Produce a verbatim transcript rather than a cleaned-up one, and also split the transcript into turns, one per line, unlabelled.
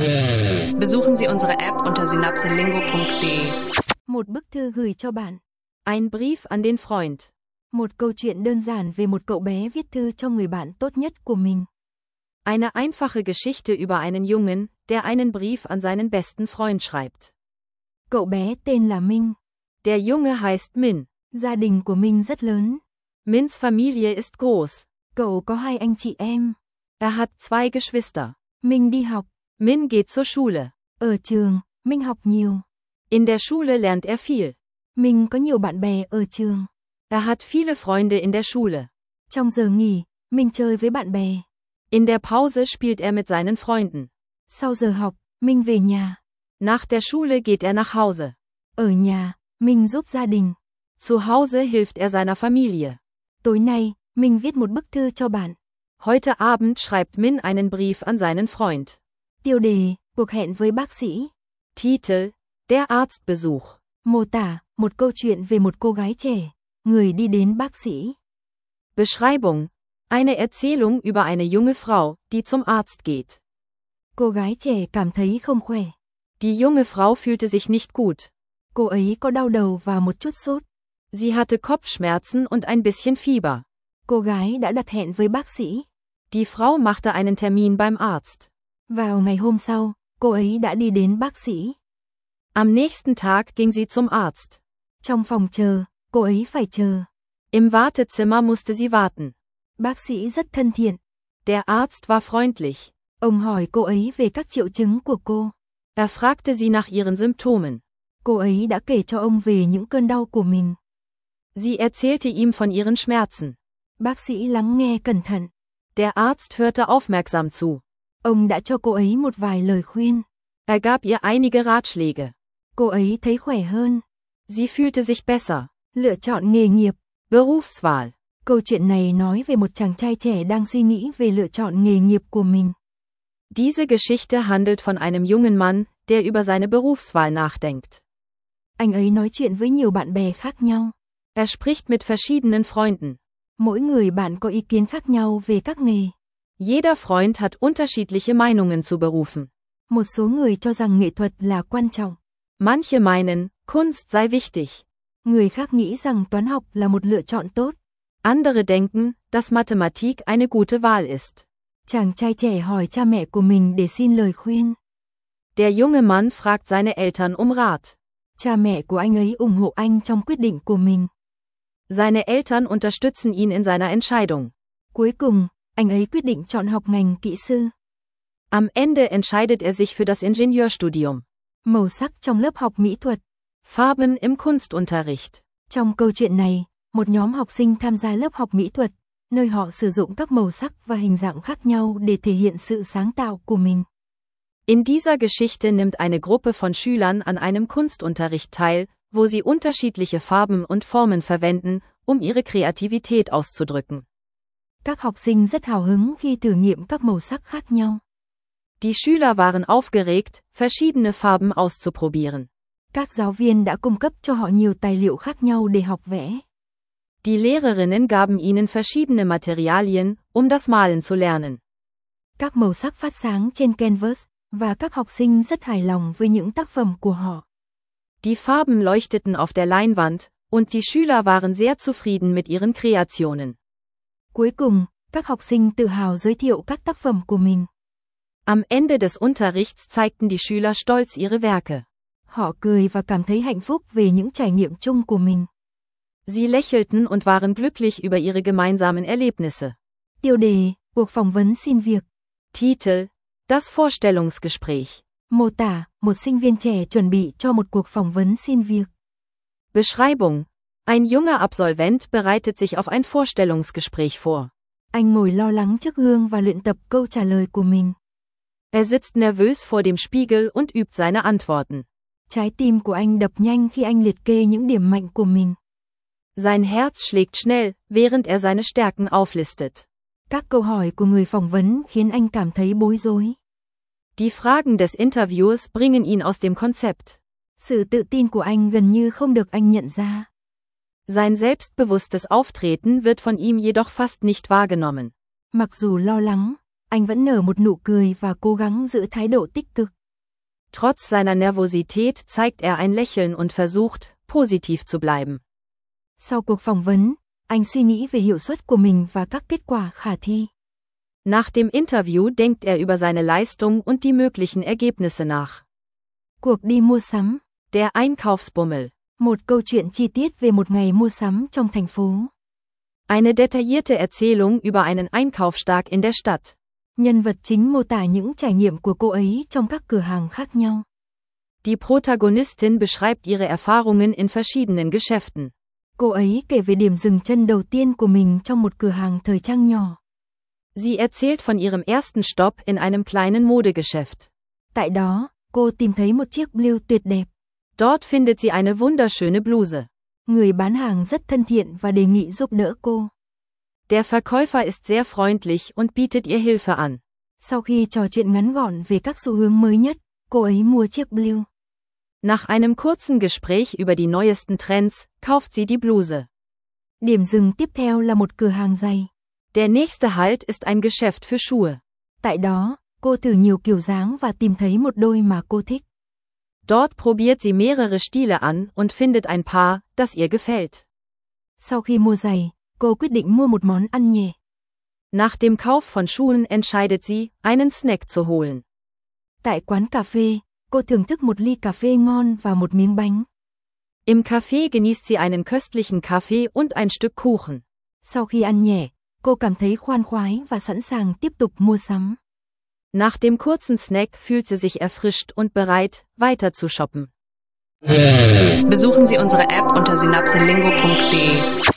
Besuchen Sie unsere App unter synapselingo punkt de.
Một bức thư gửi cho bạn.
Ein Brief an den Freund.
Một câu chuyện đơn giản về một cậu bé viết thư cho người bạn tốt nhất của mình.
Eine einfache Geschichte über einen Jungen, der einen Brief an seinen besten Freund schreibt.
Cậu bé tên là Minh.
Der Junge heißt Min.
Gia đình của Minh rất lớn.
Mins Familie ist groß.
Cậu có hai anh chị em.
Er hat zwei Geschwister.
Minh đi học.
Min geht zur Schule.
Ở trường, Minh học nhiều.
In der Schule lernt er viel.
Minh có nhiều bạn bè ở trường.
Er hat viele Freunde in der Schule.
Trong giờ nghỉ, Minh chơi với bạn bè.
In der Pause spielt er mit seinen Freunden.
Sau giờ học, Minh về nhà.
Nach der Schule geht er nach Hause.
Ở nhà, Minh giúp gia đình.
Zu Hause hilft er seiner Familie.
Tối nay, Minh viết một bức thư cho bạn.
Heute Abend schreibt Min einen Brief an seinen Freund.
Tiêu đề, cuộc hẹn với bác sĩ.
Titel, der Arztbesuch.
Mô tả, một câu chuyện về một cô gái trẻ, người đi đến bác sĩ.
Beschreibung, eine Erzählung über eine junge Frau, die zum Arzt geht.
Cô gái trẻ cảm thấy không khỏe.
Die junge Frau fühlte sich nicht gut.
Cô ấy có đau đầu và một chút sốt.
Sie hatte Kopfschmerzen und ein bisschen Fieber.
Cô gái đã đặt hẹn với bác sĩ.
Die Frau machte einen Termin beim Arzt.
Vào ngày hôm sau, cô ấy đã đi đến bác sĩ.
Am nächsten Tag ging sie zum Arzt.
Trong phòng chờ, cô ấy phải chờ.
Im Wartezimmer musste sie warten.
Bác sĩ rất thân thiện.
Der Arzt war freundlich.
Ông hỏi cô ấy về các triệu chứng của cô.
Er fragte sie nach ihren Symptomen.
Cô ấy đã kể cho ông về những cơn đau của mình.
Sie erzählte ihm von ihren Schmerzen.
Bác sĩ lắng nghe cẩn thận.
Der Arzt hörte aufmerksam zu.
Ông đã cho cô ấy một vài lời khuyên.
Er gab ihr einige Ratschläge.
Cô ấy thấy khỏe hơn.
Sie fühlte sich besser.
Lựa chọn nghề nghiệp.
Berufswahl.
Câu chuyện này nói về một chàng trai trẻ đang suy nghĩ về lựa chọn nghề nghiệp của mình.
Diese Geschichte handelt von einem jungen Mann, der über seine Berufswahl nachdenkt.
Anh ấy nói chuyện với nhiều bạn bè khác nhau.
Er spricht mit verschiedenen Freunden.
Mỗi người bạn có ý kiến khác nhau về các nghề.
Jeder Freund hat unterschiedliche Meinungen zu Berufen.
Một số người cho rằng nghệ thuật là quan trọng.
Manche meinen, Kunst sei wichtig.
Người khác nghĩ rằng toán học là một lựa chọn tốt.
Andere denken, dass Mathematik eine gute Wahl ist.
Chàng trai trẻ hỏi cha mẹ của mình để xin lời khuyên.
Der junge Mann fragt seine Eltern um Rat.
Cha mẹ của anh ấy ủng hộ anh trong quyết định của mình.
Seine Eltern unterstützen ihn in seiner Entscheidung.
Cuối cùng, anh ấy quyết định chọn học ngành kỹ sư.
Am Ende entscheidet er sich für das Ingenieurstudium.
Màu sắc trong lớp học mỹ thuật.
Farben im Kunstunterricht.
Trong câu chuyện này, một nhóm học sinh tham gia lớp học mỹ thuật, nơi họ sử dụng các màu sắc và hình dạng khác nhau để thể hiện sự sáng tạo của mình.
In dieser Geschichte nimmt eine Gruppe von Schülern an einem Kunstunterricht teil, wo sie unterschiedliche Farben und Formen verwenden, um ihre Kreativität auszudrücken.
Các học sinh rất hào hứng khi thử nghiệm các màu sắc khác nhau.
Die Schüler waren aufgeregt, verschiedene Farben auszuprobieren.
Các giáo viên đã cung cấp cho họ nhiều tài liệu khác nhau để học vẽ.
Die Lehrerinnen gaben ihnen verschiedene Materialien, um das Malen zu lernen.
Các màu sắc phát sáng trên canvas, và các học sinh rất hài lòng với những tác phẩm của họ.
Die Farben leuchteten auf der Leinwand, und die Schüler waren sehr zufrieden mit ihren Kreationen.
Cuối cùng, các học sinh tự hào giới thiệu các tác phẩm của mình.
Am Ende des Unterrichts zeigten die Schüler stolz ihre Werke.
Họ cười và cảm thấy hạnh phúc về những trải nghiệm chung của mình.
Sie lächelten und waren glücklich über ihre gemeinsamen Erlebnisse.
Tiêu đề, cuộc phỏng vấn xin việc.
Titel, das Vorstellungsgespräch.
Mô tả, một sinh viên trẻ chuẩn bị cho một cuộc phỏng vấn xin việc.
Beschreibung, ein junger Absolvent bereitet sich auf ein Vorstellungsgespräch vor.
Anh ngồi lo lắng trước gương và luyện tập câu trả lời của mình.
Er sitzt nervös vor dem Spiegel und übt seine Antworten.
Trái tim của anh đập nhanh khi anh liệt kê những điểm mạnh của mình.
Sein Herz schlägt schnell, während er seine Stärken auflistet.
Các câu hỏi của người phỏng vấn khiến anh cảm thấy bối rối.
Die Fragen des Interviews bringen ihn aus dem Konzept.
Sự tự tin của anh gần như không được anh nhận ra.
Sein selbstbewusstes Auftreten wird von ihm jedoch fast nicht wahrgenommen.
Mặc dù lo lắng, anh vẫn nở một nụ cười và cố gắng giữ thái độ tích cực.
Trotz seiner Nervosität zeigt er ein Lächeln und versucht, positiv zu bleiben.
Sau cuộc phỏng vấn, anh suy nghĩ về hiệu suất của mình và các kết quả khả thi.
Nach dem Interview denkt er über seine Leistung und die möglichen Ergebnisse nach.
Cuộc đi mua sắm.
Der Einkaufsbummel.
Một câu chuyện chi tiết về một ngày mua sắm trong thành phố.
Eine detaillierte Erzählung über einen Einkaufstag in der Stadt.
Nhân vật chính mô tả những trải nghiệm của cô ấy trong các cửa hàng khác nhau.
Die Protagonistin beschreibt ihre Erfahrungen in verschiedenen Geschäften.
Cô ấy kể về điểm dừng chân đầu tiên của mình trong một cửa hàng thời trang nhỏ.
Sie erzählt von ihrem ersten Stopp in einem kleinen Modegeschäft.
Tại đó, cô tìm thấy một chiếc blue tuyệt đẹp.
Dort findet sie eine wunderschöne Bluse.
Người bán hàng rất thân thiện và đề nghị giúp đỡ cô.
Der Verkäufer ist sehr freundlich und bietet ihr Hilfe an.
Sau khi trò chuyện ngắn gọn về các xu hướng mới nhất, cô ấy mua chiếc blue.
Nach einem kurzen Gespräch über die neuesten Trends, kauft sie die Bluse.
Điểm dừng tiếp theo là một cửa hàng giày.
Der nächste Halt ist ein Geschäft für Schuhe.
Tại đó, cô thử nhiều kiểu dáng và tìm thấy một đôi mà cô thích.
Dort probiert sie mehrere Stile an und findet ein Paar, das ihr gefällt.
Sau khi mua giày, cô quyết định mua một món ăn nhẹ.
Nach dem Kauf von Schuhen entscheidet sie, einen Snack zu holen.
Tại quán cà phê, cô thưởng thức một ly cà phê ngon và một miếng bánh.
Im Café genießt sie einen köstlichen Kaffee und ein Stück Kuchen.
Sau khi ăn nhẹ, cô cảm thấy khoan khoái và sẵn sàng tiếp tục mua sắm.
Nach dem kurzen Snack fühlt sie sich erfrischt und bereit, weiter zu shoppen.
Besuchen Sie unsere App unter synapselingo punkt de.